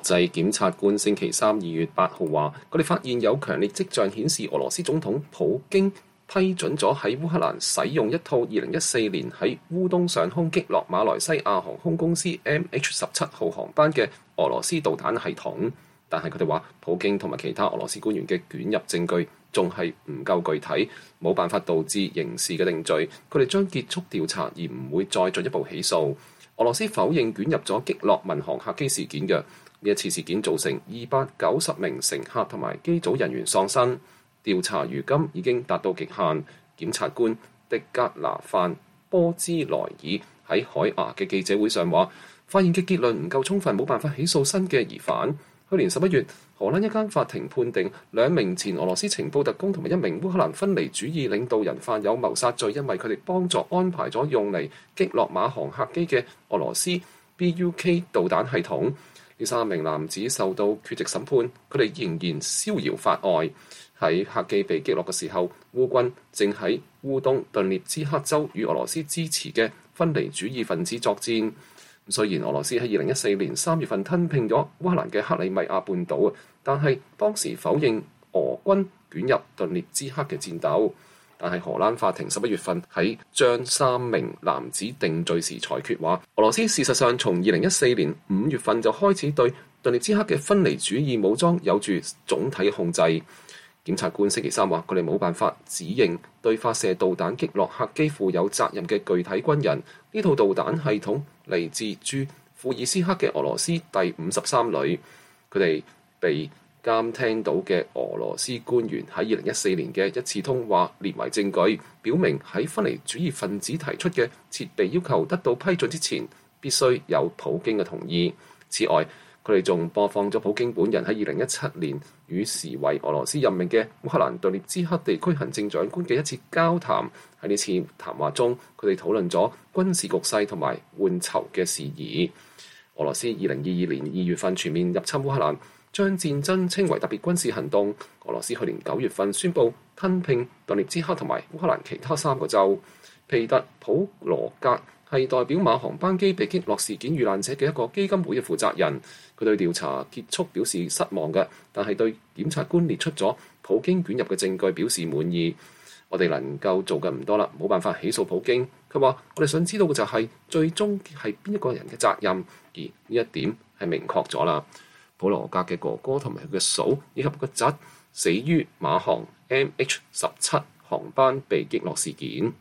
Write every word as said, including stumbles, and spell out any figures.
際檢察官星期三二月八號話，佢哋發現有強烈跡象顯示俄羅斯總統普京批准咗喺烏克蘭使用一套二零一四年喺烏東上空擊落馬來西亞航空公司 M H 十七號航班嘅俄羅斯導彈系統。但係佢哋話，普京同埋其他俄羅斯官員嘅捲入證據仲係唔夠具體，冇辦法導致刑事嘅定罪。佢哋將結束調查而唔會再進一步起訴。俄羅斯否認捲入咗擊落民航客機事件嘅。呢一次事件造成二百九十名乘客同埋機組人員喪生。調查如今已經達到極限。檢察官迪格拿范波茲萊爾喺海牙嘅記者會上話，發現嘅結論唔夠充分，冇辦法起訴新嘅疑犯。去年十一月，荷蘭一間法庭判定兩名前俄羅斯情報特工同埋一名烏克蘭分離主義領導人犯有謀殺罪，因為佢哋幫助安排咗用嚟擊落馬航客機嘅俄羅斯 B U K 導彈系統。呢三名男子受到缺席審判，佢哋仍然逍遙法外。喺客機被擊落嘅時候，烏軍正喺烏東頓涅茨克州與俄羅斯支持嘅分離主義分子作戰。雖然俄羅斯喺二零一四年三月份吞併咗烏克蘭嘅克里米亞半島，但係當時否認俄軍捲入頓涅茨克嘅戰鬥。但係荷蘭法庭十一月份喺將三名男子定罪時裁決話，俄羅斯事實上從二零一四年五月份就開始對頓涅茨克嘅分離主義武裝有住總體控制。檢察官星期三話，佢哋冇辦法指認對發射導彈擊落客機負有責任嘅具體軍人。呢套導彈系統嚟自駐庫爾斯克嘅俄羅斯第五十三旅。佢哋被監聽到嘅俄羅斯官員喺二零一四年嘅一次通話列為證據，表明喺分離主義分子提出嘅設備要求得到批准之前，必須有普京嘅同意。此外，佢哋仲播放咗普京本人喺二零一七年與時為俄羅斯任命嘅烏克蘭頓涅茨克地區行政長官嘅一次交談。喺呢次談話中，佢哋討論咗軍事局勢同埋換囚嘅事宜。俄羅斯二零二二年二月份全面入侵烏克蘭，將戰爭稱為特別軍事行動。俄羅斯去年九月份宣布吞併頓涅茨克同埋烏克蘭其他三個州。皮特普羅格係代表馬航班機被擊落事件遇難者嘅一個基金會嘅負責人。佢對調查結束表示失望嘅，但係對檢察官列出咗普京捲入嘅證據表示滿意。我哋能夠做嘅唔多啦，冇辦法起訴普京。佢話：我哋想知道嘅就係最終係邊一個人嘅責任，而呢一點係明確咗啦。普羅格嘅哥哥同埋佢嘅嫂以及個侄死於馬航 M H 十七航班被擊落事件。